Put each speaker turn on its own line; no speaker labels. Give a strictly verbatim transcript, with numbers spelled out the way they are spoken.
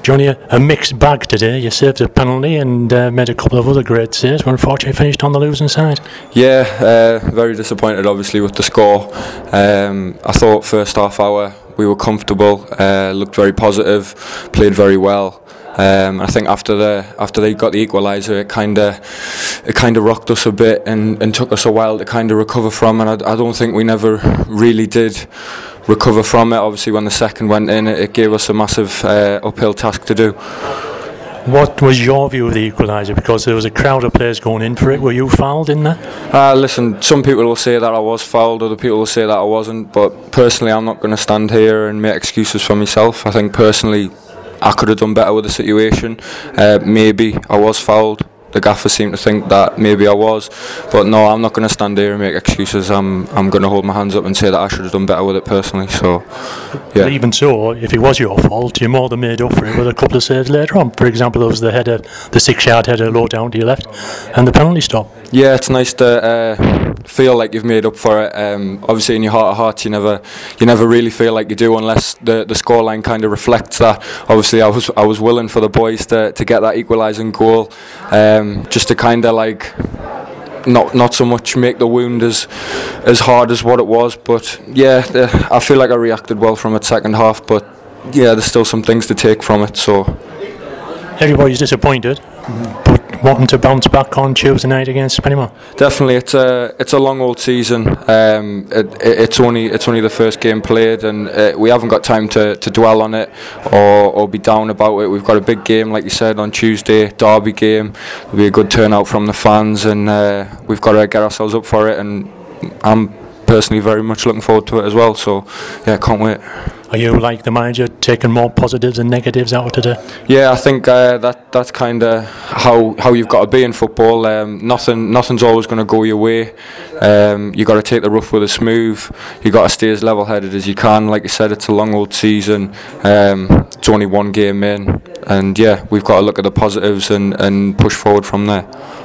Johnny, a, a mixed bag today. You saved a penalty and uh, made a couple of other great saves, but unfortunately finished on the losing side.
Yeah, uh, very disappointed obviously with the score. Um, I thought first half hour we were comfortable, uh, looked very positive, played very well. Um, I think after the after they got the equaliser, it kind of it kind of rocked us a bit and, and took us a while to kind of recover from. And I, I don't think we never really did recover from it. Obviously, when the second went in, it, it gave us a massive uh, uphill task to do.
What was your view of the equaliser? Because there was a crowd of players going in for it. Were you fouled in that?
Uh, listen, some people will say that I was fouled, other people will say that I wasn't. But personally, I'm not going to stand here and make excuses for myself. I think personally, I could have done better with the situation. Uh, maybe I was fouled. The gaffer seemed to think that maybe I was, but no, I'm not going to stand here and make excuses. I'm I'm going to hold my hands up and say that I should have done better with it personally. So, yeah.
But even so, if it was your fault, you more than made up for it with a couple of saves later on. For example, there was the header, the six-yard header low down to your left, and the penalty stop.
Yeah, it's nice to uh, feel like you've made up for it. Um, obviously, in your heart of hearts, you never, you never really feel like you do unless the the scoreline kind of reflects that. Obviously, I was I was willing for the boys to to get that equalising goal, um, just to kind of like not not so much make the wound as as hard as what it was. But yeah, the, I feel like I reacted well from it second half. But yeah, there's still some things to take from it. So
everybody's disappointed. Mm-hmm. But wanting to bounce back on Tuesday night against Spennymoor.
Definitely, it's a it's a long old season. Um, it, it, it's only it's only the first game played, and uh, we haven't got time to, to dwell on it or, or be down about it. We've got a big game, like you said, on Tuesday, derby game. There'll be a good turnout from the fans, and uh, we've got to get ourselves up for it. And I'm personally very much looking forward to it as well. So yeah, can't wait.
Are you, like the manager, taking more positives and negatives out of today?
Yeah, I think uh, that that's kind of how how you've got to be in football. Um, nothing nothing's always going to go your way. Um, you got to take the rough with the smooth. You got to stay as level-headed as you can. Like you said, it's a long old season. Um, it's only one game in, and yeah, we've got to look at the positives and, and push forward from there.